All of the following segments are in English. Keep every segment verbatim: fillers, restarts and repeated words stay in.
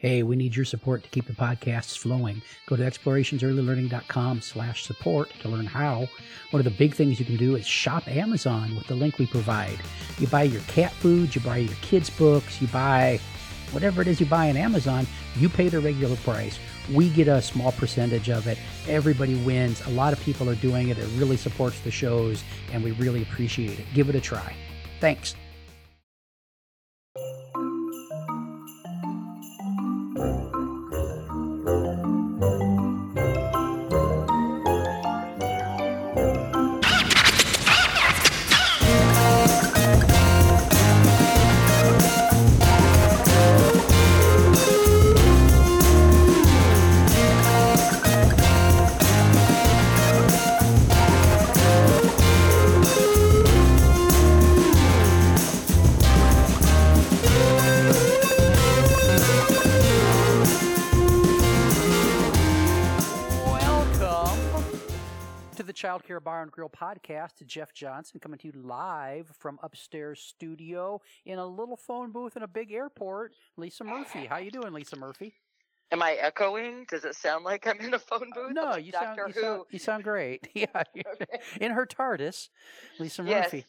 Hey, we need your support to keep the podcasts flowing. Go to explorationsearlylearning.com slash support to learn how. One of the big things you can do is shop Amazon with the link we provide. You buy your cat food, you buy your kids' books, you buy whatever it is you buy on Amazon, you pay the regular price. We get a small percentage of it. Everybody wins. A lot of people are doing it. It really supports the shows, and we really appreciate it. Give it a try. Thanks. Child Care Bar and Grill podcast. Jeff Johnson coming to you live from upstairs studio in a little phone booth in a big airport. Lisa Murphy. How you doing, Lisa Murphy? Am I echoing? Does it sound like I'm in a phone booth? No, like you Doctor sound, you Who. sound you sound great. Yeah, Okay. In her TARDIS, Lisa Yes. Murphy.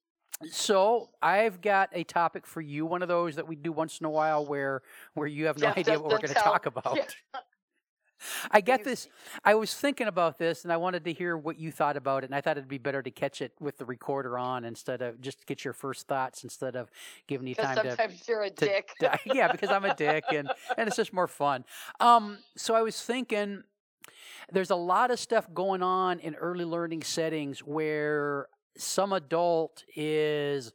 So I've got a topic for you, one of those that we do once in a while where where you have no Jeff idea what we're doesn't going to tell- talk about. Yeah. I get this. I was thinking about this, and I wanted to hear what you thought about it, and I thought it'd be better to catch it with the recorder on instead of just get your first thoughts instead of giving you time Because to. sometimes you're a to- dick. to- yeah, because I'm a dick, and, and it's just more fun. Um, so I was thinking, there's a lot of stuff going on in early learning settings where some adult is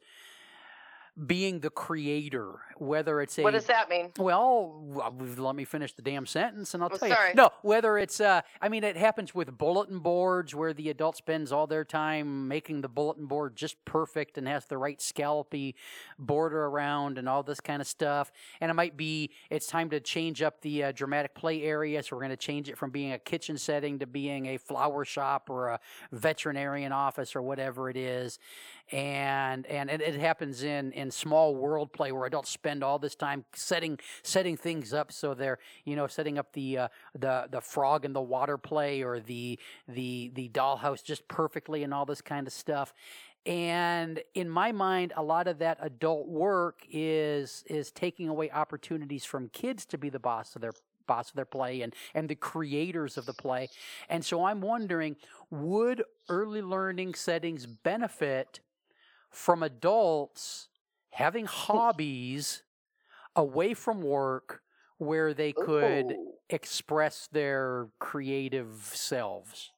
being the creator, whether it's a What does that mean? well, let me finish the damn sentence, and I'll Oh, tell sorry. you. No, whether it's, uh, I mean, it happens with bulletin boards where the adult spends all their time making the bulletin board just perfect and has the right scallopy border around and all this kind of stuff. And it might be it's time to change up the uh, dramatic play area, so we're going to change it from being a kitchen setting to being a flower shop or a veterinarian office or whatever it is. And and it, it happens in, in small world play where adults spend all this time setting setting things up, so they're you know setting up the uh, the the frog in the water play or the the the dollhouse just perfectly and all this kind of stuff. And in my mind, a lot of that adult work is is taking away opportunities from kids to be the boss of their boss of their play and, and the creators of the play. And so I'm wondering, would early learning settings benefit from adults having hobbies away from work where they could Ooh. express their creative selves?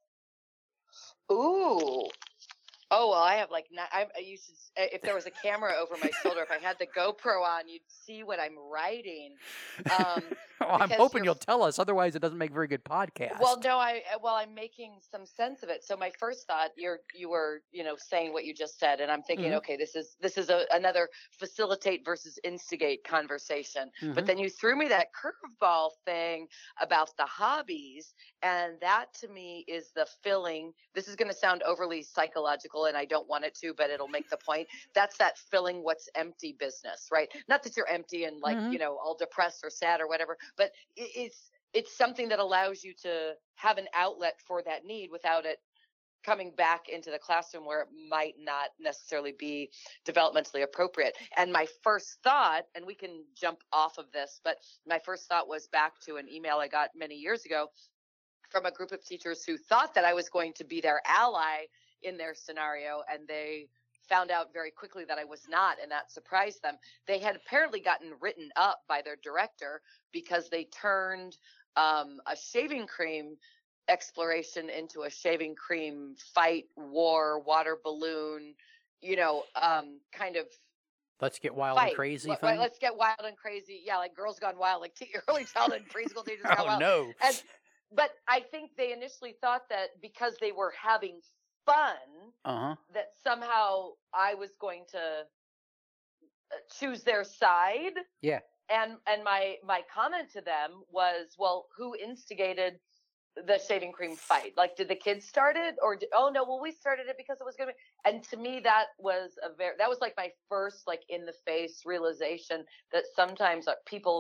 Ooh. Oh, well, I have like, not, I, I used to, if there was a camera over my shoulder, if I had the GoPro on, you'd see what I'm writing. Um, well, I'm because hoping you're- you'll tell us, otherwise it doesn't make very good podcast. Well, no, I well, I'm making some sense of it. So my first thought, you're you were you know saying what you just said, and I'm thinking, Mhm. okay, this is this is a, another facilitate versus instigate conversation. Mhm. But then you threw me that curveball thing about the hobbies, and that to me is the filling. This is going to sound overly psychological, and I don't want it to, but it'll make the point. That's that filling what's empty business, right? Not that you're empty and like Mhm. you know all depressed or sad or whatever, but it, it's it's something that allows you to have an outlet for that need without it coming back into the classroom where it might not necessarily be developmentally appropriate. And my first thought, and we can jump off of this, but my first thought was back to an email I got many years ago from a group of teachers who thought that I was going to be their ally in their scenario, and they found out very quickly that I was not, and that surprised them. They had apparently gotten written up by their director because they turned um, a shaving cream exploration into a shaving cream fight, war, water balloon, you know, um, kind of Let's get wild fight. and crazy Let- thing. Let's get wild and crazy. Yeah, like Girls Gone Wild, like te- early childhood preschool teachers oh gone wild. no! And, but I think they initially thought that because they were having fun, Uh huh. that somehow I was going to uh, choose their side. Yeah. And and my my comment to them was, well, who instigated the shaving cream fight? Like, did the kids start it, or did, oh no, well we started it because it was gonna be. And to me, that was a very that was like my first like in the face realization that sometimes uh, people are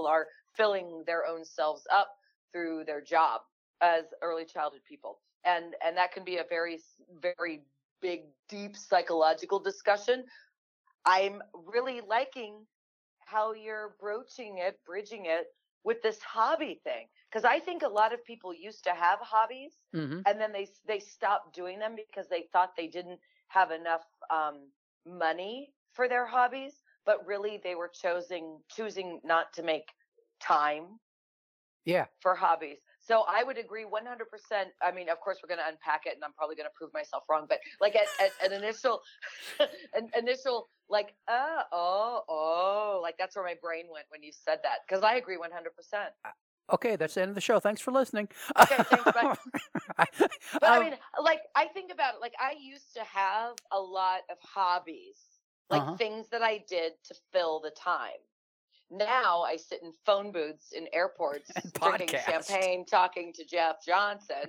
filling their own selves up through their job as early childhood people. And and that can be a very, very big, deep psychological discussion. I'm really liking how you're broaching it, bridging it with this hobby thing. Because I think a lot of people used to have hobbies, Mm-hmm. and then they they stopped doing them because they thought they didn't have enough um, money for their hobbies, but really they were choosing choosing not to make time Yeah. for hobbies. So I would agree one hundred percent. I mean, of course, we're going to unpack it, and I'm probably going to prove myself wrong. But like at, at an initial, an initial, like, uh, oh, oh, like that's where my brain went when you said that. Because I agree one hundred percent. Okay, that's the end of the show. Thanks for listening. Okay, thanks, bye. But I Um, mean, like, I think about it. Like, I used to have a lot of hobbies, like Uh-huh. things that I did to fill the time. Now I sit in phone booths in airports, And drinking podcast. champagne, talking to Jeff Johnson.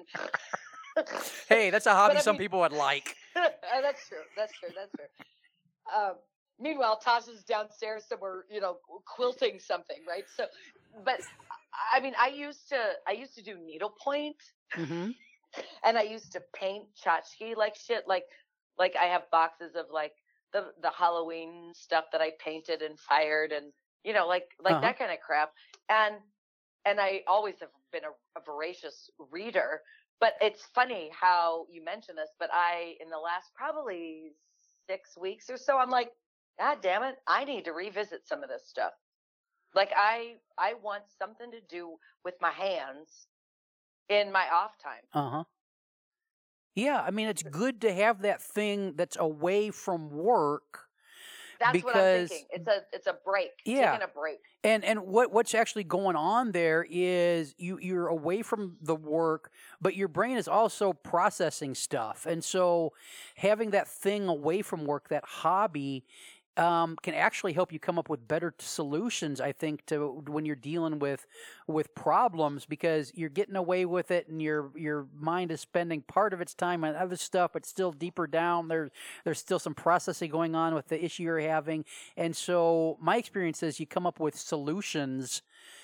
Hey, that's a hobby But I some mean- people would like. That's true. That's true. That's true. Um, meanwhile, Tasha's downstairs somewhere, you know, quilting something, right? So, but I mean, I used to, I used to do needlepoint, Mm-hmm. and I used to paint tchotchke like shit. Like, like I have boxes of like the the Halloween stuff that I painted and fired, and you know, like like Uh-huh. that kind of crap. And and I always have been a, a voracious reader. But it's funny how you mention this, but I, in the last probably six weeks or so, I'm like, God damn it, I need to revisit some of this stuff. Like I, I want something to do with my hands in my off time. Uh-huh. Yeah, I mean, it's good to have that thing that's away from work. That's what I'm Because- thinking. It's a, it's a break. Yeah. Taking a break. And and what what's actually going on there is you you're away from the work, but your brain is also processing stuff. And so having that thing away from work, that hobby, um, can actually help you come up with better t- solutions, I think, to when you're dealing with with problems, because you're getting away with it and your your mind is spending part of its time on other stuff, but still deeper down there there's still some processing going on with the issue you're having. And so my experience is you come up with solutions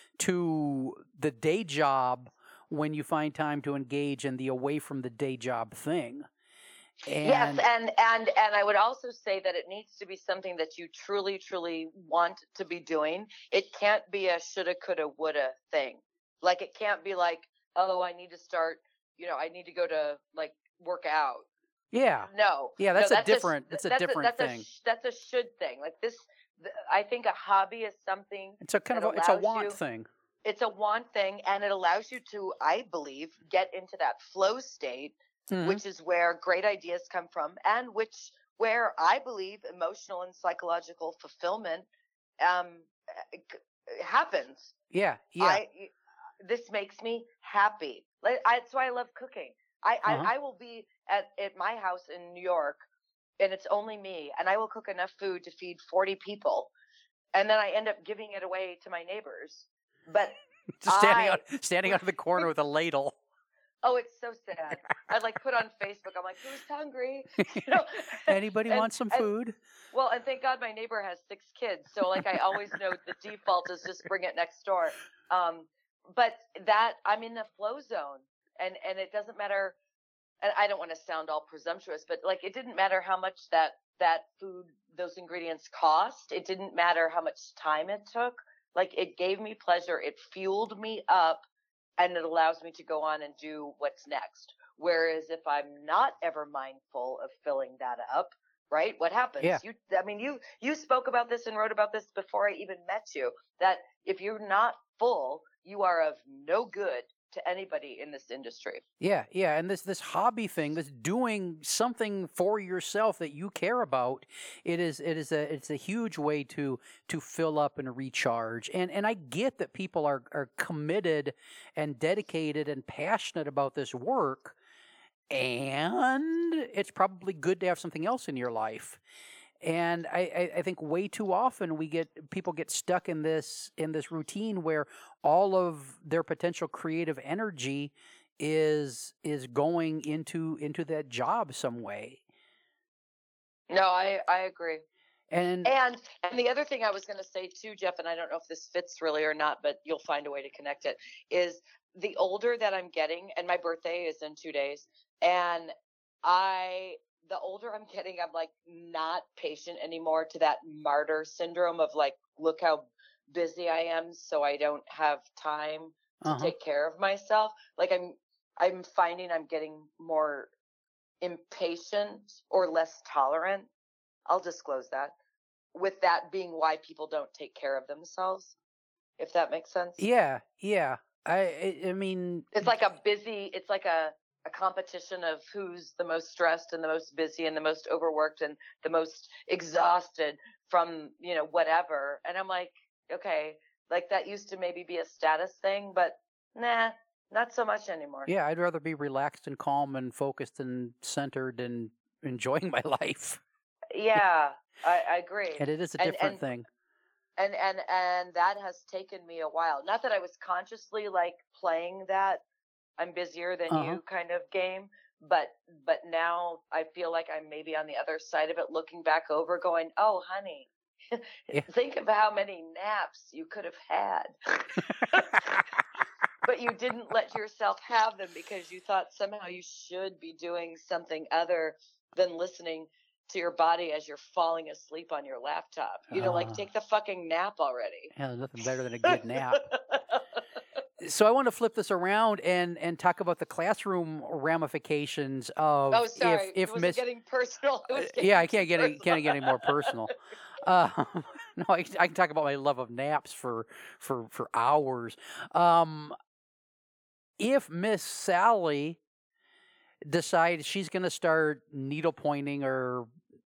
to the day job when you find time to engage in the away from the day job thing. And Yes, and and and I would also say that it needs to be something that you truly, truly want to be doing. It can't be a shoulda, coulda, woulda thing. Like it can't be like, oh, I need to start. You know, I need to go to like work out. yeah. No, Yeah, no, that's a just- different- that's a different that's thing. A, sh- that's a should thing. Like this, th- I think a hobby is something. It's a kind that of a, it's a allows want you- thing. It's a want thing, and it allows you to, I believe, get into that flow state, Mhm. which is where great ideas come from, and which where I believe emotional and psychological fulfillment um, c- happens. Yeah, yeah. I, this makes me happy. Like, I, that's why I love cooking. I, Uh-huh. I, I will be at, at my house in New York, and it's only me, and I will cook enough food to feed forty people, and then I end up giving it away to my neighbors. But Just standing I- out, standing out of the corner with a ladle. oh, it's so sad. I like put on Facebook. I'm like, who's hungry? You know? Anybody And- want some and- food? Well, and thank God my neighbor has six kids, so like I always know the default is just bring it next door. Um, but that I'm in the flow zone, and and it doesn't matter. And I don't want to sound all presumptuous, but like it didn't matter how much that that food, those ingredients cost. It didn't matter how much time it took. Like it gave me pleasure. It fueled me up, and it allows me to go on and do what's next. Whereas if I'm not ever mindful of filling that up, right? What happens? Yeah. You, I mean, you you spoke about this and wrote about this before I even met you. That if you're not full, you are of no good to anybody in this industry. Yeah, yeah, and this this hobby thing, this doing something for yourself that you care about, it is it is a it's a huge way to to fill up and recharge. And and I get that people are are committed and dedicated and passionate about this work, and it's probably good to have something else in your life. And I, I, I think way too often we get people get stuck in this in this routine where all of their potential creative energy is is going into into that job some way. No, I I agree. And And and the other thing I was going to say too, Jeff, and I don't know if this fits really or not, but you'll find a way to connect it, is the older that I'm getting, and my birthday is in two days, and I the older I'm getting, I'm like not patient anymore to that martyr syndrome of like, look how busy I am, so I don't have time to uh-huh. take care of myself. Like I'm I'm finding I'm getting more impatient or less tolerant. I'll disclose that, with that being why people don't take care of themselves, if that makes sense. Yeah, yeah. I I, I mean, It's like a busy, it's like a, a competition of who's the most stressed and the most busy and the most overworked and the most exhausted from, you know, whatever. And I'm like, okay, like that used to maybe be a status thing, but nah, not so much anymore. yeah, I'd rather be relaxed and calm and focused and centered and enjoying my life. Yeah, I, I agree. And it is a And different and thing. and and and that has taken me a while. Not that I was consciously like playing that I'm busier than Uh-huh. you kind of game, but but now I feel like I'm maybe on the other side of it, looking back over going, oh honey, Yeah. think of how many naps you could have had, but you didn't let yourself have them because you thought somehow you should be doing something other than listening to your body as you're falling asleep on your laptop. You know, like Uh, take the fucking nap already. yeah, there's nothing better than a good nap. So I want to flip this around and and talk about the classroom ramifications Oh, of if sorry. if Was it Miss getting personal? It uh, was yeah, getting I too can't get any personal. can't get any more personal. Uh, no, I, I can talk about my love of naps for for for hours. Um, if Miss Sally decides she's going to start needle pointing or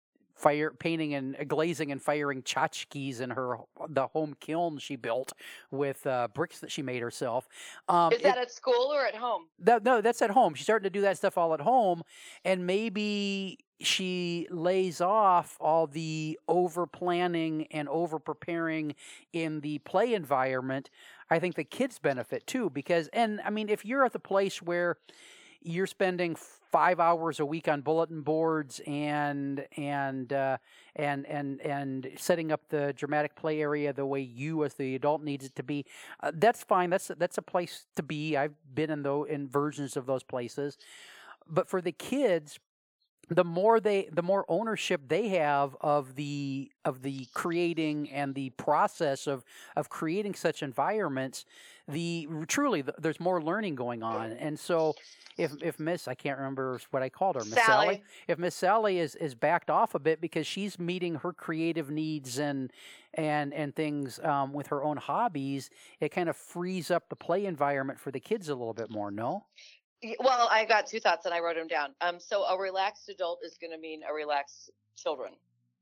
fire painting and uh, glazing and firing tchotchkes in her the home kiln she built with uh, bricks that she made herself. Um, Is if that at school or at home? that no, that's at home. She's starting to do that stuff all at home, and maybe she lays off all the over planning and over preparing in the play environment. I think the kids benefit too because, and I mean, if you're at the place where you're spending five hours a week on bulletin boards and and uh, and and and setting up the dramatic play area the way you as the adult needs it to be. Uh, that's fine. That's that's a place to be. I've been in those in versions of those places. But for the kids, the more they the more ownership they have of the of the creating and the process of of creating such environments, the truly the, there's more learning going on. And so if if miss I can't remember what I called her, Miss Sally, Sally. if Miss Sally is is backed off a bit because she's meeting her creative needs and and and things um, with her own hobbies, it kind of frees up the play environment for the kids a little bit more. No. Y- Well, I got two thoughts and I wrote them down. Um, so a relaxed adult is going to mean a relaxed children.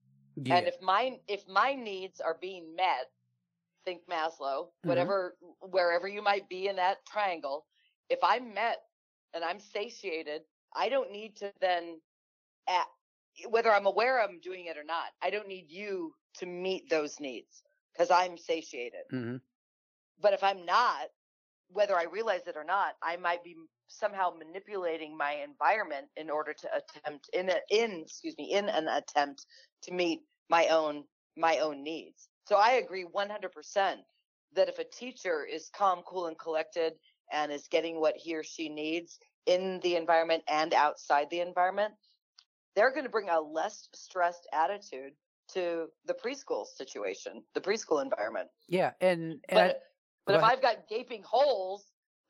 And Yeah. if my if my needs are being met, think Maslow, Hmm. whatever wherever you might be in that triangle, if I'm met and I'm satiated, I don't need to then at, whether I'm aware I'm doing it or not, I don't need you to meet those needs because I'm satiated. Hmm. But if I'm not, whether I realize it or not, I might be somehow manipulating my environment in order to attempt in a, in excuse me in an attempt to meet my own my own needs. So I agree one hundred percent that if a teacher is calm, cool, and collected and is getting what he or she needs in the environment and outside the environment, they're going to bring a less stressed attitude to the preschool situation, the preschool environment. Yeah. And and I But but go if ahead. I've got gaping holes,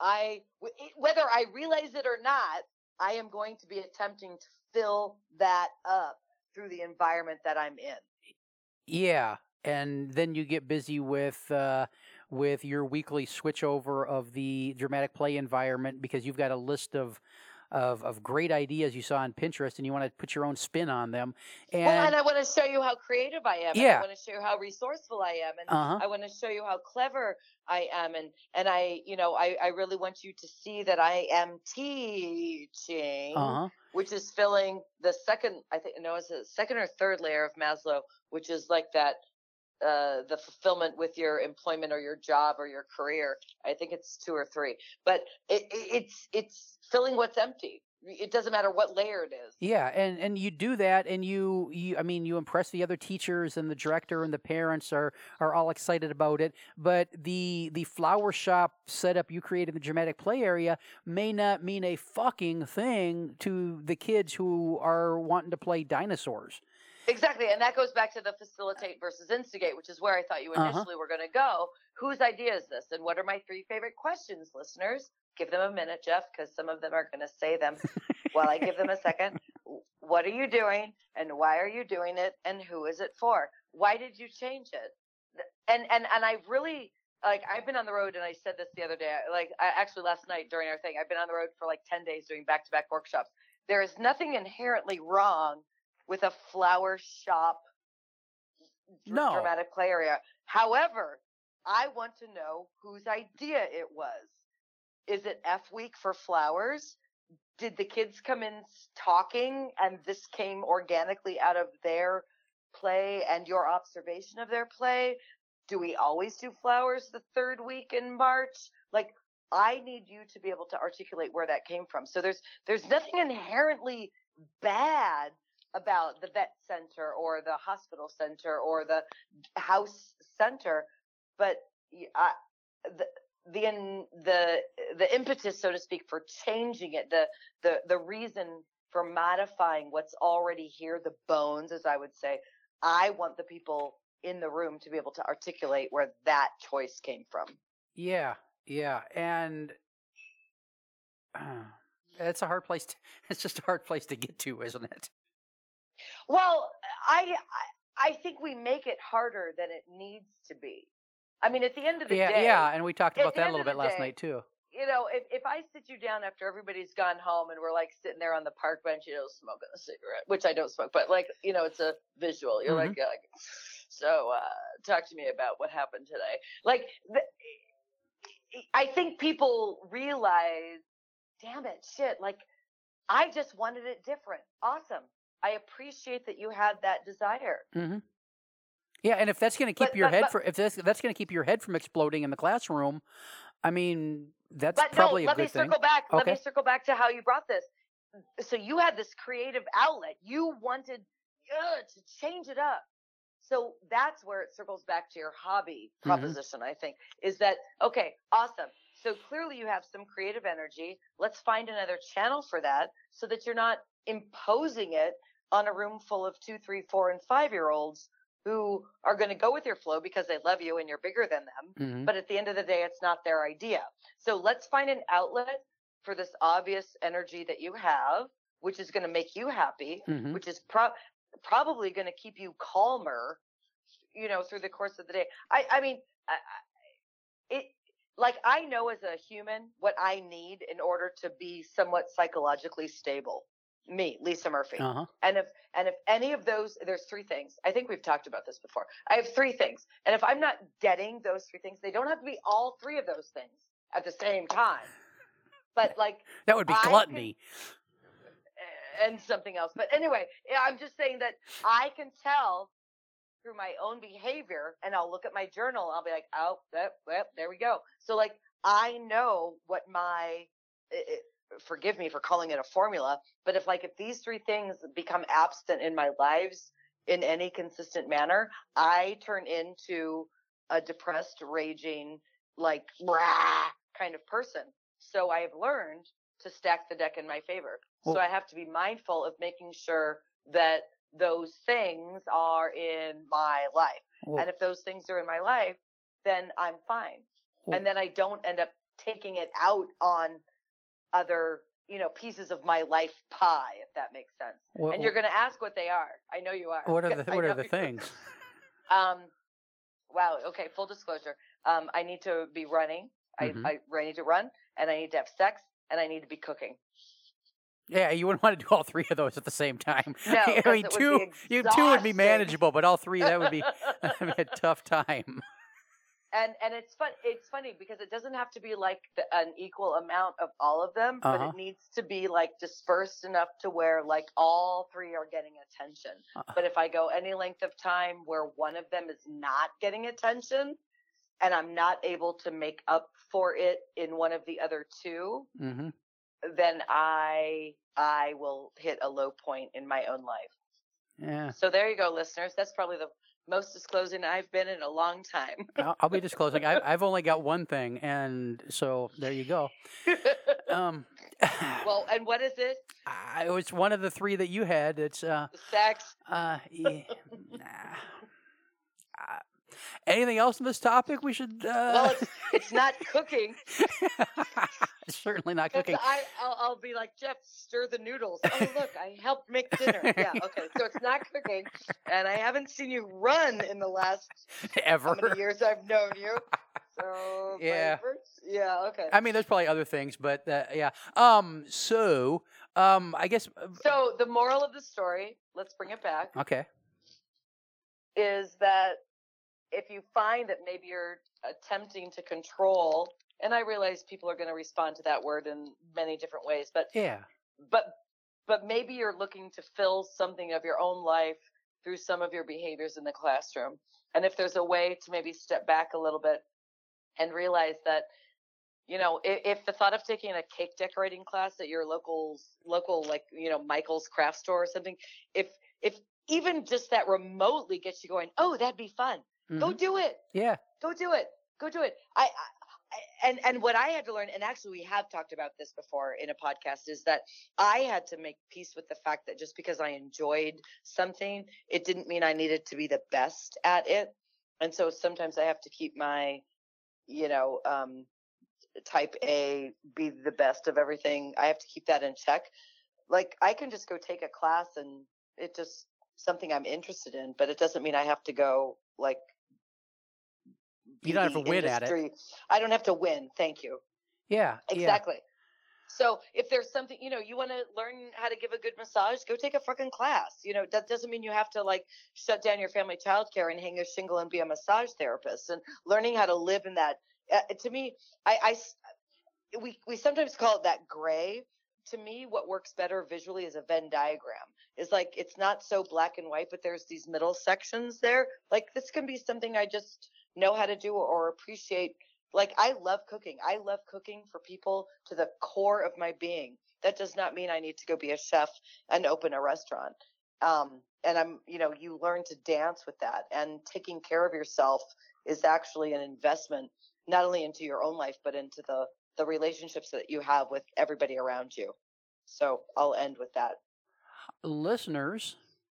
I whether I realize it or not, I am going to be attempting to fill that up through the environment that I'm in. Yeah, and then you get busy with uh, with your weekly switchover of the dramatic play environment because you've got a list of of of great ideas you saw on Pinterest and you want to put your own spin on them. Well, and And I want to show you how creative I am, and I yeah, want to show you how resourceful I am, and uh huh, I want to show you how clever I am, and and I, you know, I I really want you to see that I am uh teaching, huh, which is filling the second, I think, no, it's the second or third layer of Maslow, which is like that uh, the fulfillment with your employment or your job or your career. I think it's two or three, but it, it, it's it's filling what's empty. It doesn't matter what layer it is. Yeah, and, and you do that, and you, you I mean, you impress the other teachers, and the director and the parents are, are all excited about it. But the the flower shop setup you created in the dramatic play area may not mean a fucking thing to the kids who are wanting to play dinosaurs. Exactly, and that goes back to the facilitate versus instigate, which is where I thought you initially uh-huh. were going to go. Whose idea is this? And what are my three favorite questions, listeners? Give them a minute, Jeff, because some of them are going to say them while I give them a second. What are you doing, and why are you doing it, and who is it for? Why did you change it? And and and I really, like, I've been on the road, and I said this the other day, like, I, actually last night during our thing, I've been on the road for like ten days doing back-to-back workshops. There is nothing inherently wrong with a flower shop no. dramatic play area. However, I want to know whose idea it was. Is it F week for flowers? Did the kids come in talking and this came organically out of their play and your observation of their play? Do we always do flowers the third week in March? Like, I need you to be able to articulate where that came from. So there's there's nothing inherently bad about the vet center or the hospital center or the house center, but I, the the the the impetus, so to speak, for changing it, the the the reason for modifying what's already here, the bones, as I would say, I want the people in the room to be able to articulate where that choice came from. Yeah, yeah, and uh, it's a hard place. To, it's just a hard place to get to, isn't it? Well, I I think we make it harder than it needs to be. I mean, at the end of the yeah, day. Yeah, and we talked about that a little bit last day, night, too. You know, if, if I sit you down after everybody's gone home and we're, like, sitting there on the park bench, you know, smoking a cigarette, which I don't smoke, but, like, you know, it's a visual. You're mm-hmm. like, like, so uh, talk to me about what happened today. Like, the, I think people realize, damn it, shit, like, I just wanted it different. Awesome. I appreciate that you had that desire. Mm-hmm. Yeah, and if that's going to keep but, your but, head but, for if that's that's going to keep your head from exploding in the classroom, I mean, that's but probably no, a good thing. Let me circle back. Okay. Let me circle back to how you brought this. So you had this creative outlet. You wanted uh, to change it up. So that's where it circles back to your hobby proposition, mm-hmm. I think, is that, okay, awesome. So clearly you have some creative energy. Let's find another channel for that so that you're not imposing it on a room full of two, three, four, and five-year-olds who are going to go with your flow because they love you and you're bigger than them. Mm-hmm. But at the end of the day, it's not their idea. So let's find an outlet for this obvious energy that you have, which is going to make you happy, mm-hmm. which is pro- probably going to keep you calmer, you know, through the course of the day. I, I mean, I, it like I know as a human what I need in order to be somewhat psychologically stable. Me, Lisa Murphy. Uh-huh. And if and if any of those, there's three things. I think we've talked about this before. I have three things. And if I'm not getting those three things, they don't have to be all three of those things at the same time. But like that would be gluttony. Can, and something else. But anyway, I'm just saying that I can tell through my own behavior, and I'll look at my journal. I'll be like, oh, that, well, there we go. So like I know what my it, forgive me for calling it a formula, but if like if these three things become absent in my lives in any consistent manner, I turn into a depressed, raging, like rah kind of person. So I have learned to stack the deck in my favor. Well, so I have to be mindful of making sure that those things are in my life. Well, and if those things are in my life, then I'm fine. Well, and then I don't end up taking it out on other, you know, pieces of my life pie, if that makes sense. What, and you're going to ask what they are. I know you are. What are the What are the things? um, wow. Okay. Full disclosure. Um, I need to be running. Mm-hmm. I, I I need to run, and I need to have sex, and I need to be cooking. Yeah, you wouldn't want to do all three of those at the same time. No, I mean, two, you two would be manageable, but all three that would be, that would be a tough time. And and it's fun. It's funny because it doesn't have to be like the, an equal amount of all of them, uh-huh. but it needs to be like dispersed enough to where like all three are getting attention. Uh-huh. But if I go any length of time where one of them is not getting attention, and I'm not able to make up for it in one of the other two, mm-hmm. then I I will hit a low point in my own life. Yeah. So there you go, listeners. That's probably the most disclosing I've been in a long time. I'll, I'll be disclosing. I, I've only got one thing, and so there you go. Um, well, and what is it? I, it was one of the three that you had. It's uh, sex. Uh, yeah, nah. uh, anything else on this topic we should? Uh... Well, it's, it's not cooking. It's certainly not cooking. I, I'll, I'll be like, Jeff, stir the noodles. Oh, look, I helped make dinner. Yeah, okay. So it's not cooking, and I haven't seen you run in the last ever how many years I've known you. So yeah, yeah, okay. I mean, there's probably other things, but uh, yeah. Um. So, um, I guess. Uh, so the moral of the story, let's bring it back. Okay. Is that if you find that maybe you're attempting to control. And I realize people are going to respond to that word in many different ways, but yeah, but but maybe you're looking to fill something of your own life through some of your behaviors in the classroom. And if there's a way to maybe step back a little bit and realize that, you know, if, if the thought of taking a cake decorating class at your local local like you know Michael's craft store or something, if if even just that remotely gets you going, oh, that'd be fun. Mm-hmm. Go do it. Yeah. Go do it. Go do it. I. I And and what I had to learn, and actually we have talked about this before in a podcast, is that I had to make peace with the fact that just because I enjoyed something, it didn't mean I needed to be the best at it. And so sometimes I have to keep my, you know, um, type A, be the best of everything. I have to keep that in check. Like I can just go take a class and it just something I'm interested in, but it doesn't mean I have to go like. You don't have to win industry. at it. I don't have to win. Thank you. Yeah. Exactly. Yeah. So if there's something, you know, you want to learn how to give a good massage, go take a fucking class. You know, that doesn't mean you have to like shut down your family childcare and hang a shingle and be a massage therapist. And learning how to live in that, uh, to me, I, I, we, we sometimes call it that gray. To me, what works better visually is a Venn diagram. It's like, it's not so black and white, but there's these middle sections there. Like this can be something I just know how to do or appreciate. Like I love cooking. I love cooking for people to the core of my being. That does not mean I need to go be a chef and open a restaurant. Um, and I'm, you know, you learn to dance with that, and taking care of yourself is actually an investment, not only into your own life, but into the, the relationships that you have with everybody around you. So I'll end with that. Listeners,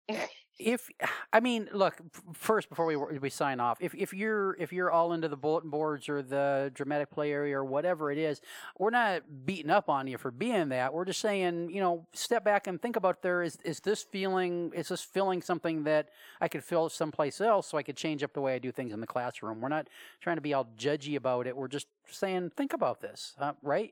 if I mean, look, first before we we sign off, if if you're if you're all into the bulletin boards or the dramatic play area or whatever it is, we're not beating up on you for being that. We're just saying, you know, step back and think about there is is this feeling is this feeling something that I could feel someplace else, so I could change up the way I do things in the classroom. We're not trying to be all judgy about it. We're just saying, think about this, uh, right?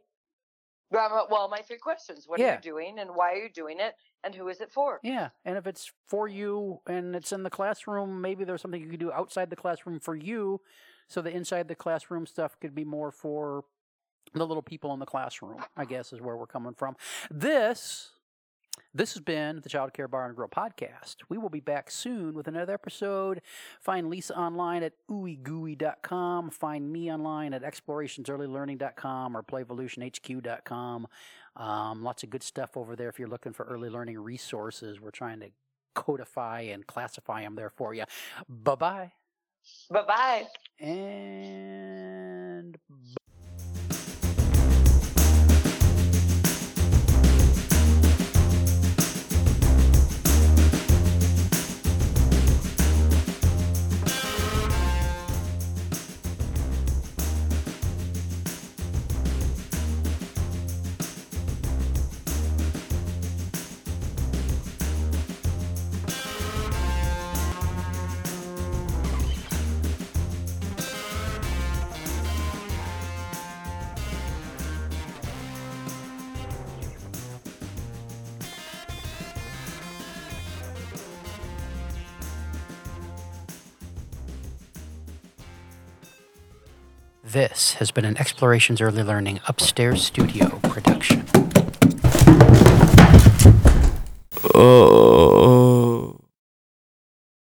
Well, my three questions. What yeah. are you doing and why are you doing it and who is it for? Yeah, and if it's for you and it's in the classroom, maybe there's something you could do outside the classroom for you, so the inside the classroom stuff could be more for the little people in the classroom, I guess is where we're coming from. This... This has been the Child Care Bar and Grill podcast. We will be back soon with another episode. Find Lisa online at ooey gooey dot com. Find me online at explorations early learning dot com or playvolution h q dot com. Um, lots of good stuff over there if you're looking for early learning resources. We're trying to codify and classify them there for you. Bye-bye. Bye-bye. And... This has been an Explorations Early Learning Upstairs Studio production. Oh.